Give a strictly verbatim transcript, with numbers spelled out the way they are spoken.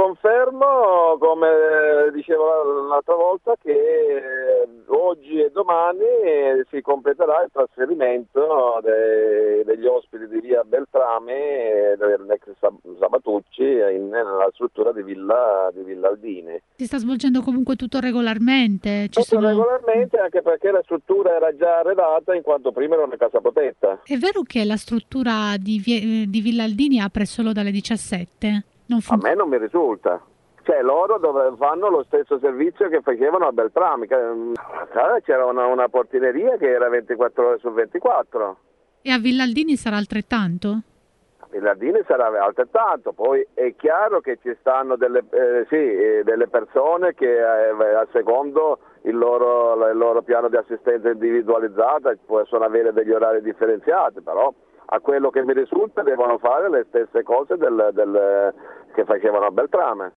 confermo, come dicevo l'altra volta, che oggi e domani si completerà il trasferimento dei, degli ospiti di via Beltrame dell'ex Sabatucci in, nella struttura di Villa, di Villa Aldini. Si sta svolgendo comunque tutto regolarmente? Ci Tutto sono... regolarmente, anche perché la struttura era già arredata in quanto prima era una casa protetta. È vero che la struttura di, vie... di Villa Aldini apre solo dalle diciassette? Non A funziona? me non mi risulta. Cioè loro dove fanno lo stesso servizio che facevano a Beltrame. C'era una, una portineria che era ventiquattro ore su ventiquattro. E a Villa Aldini sarà altrettanto? A Villardini sarà altrettanto. Poi è chiaro che ci stanno delle, eh, sì, eh, delle persone che eh, a secondo il loro, il loro piano di assistenza individualizzata possono avere degli orari differenziati, però a quello che mi risulta devono fare le stesse cose del, del, che facevano a Beltrame.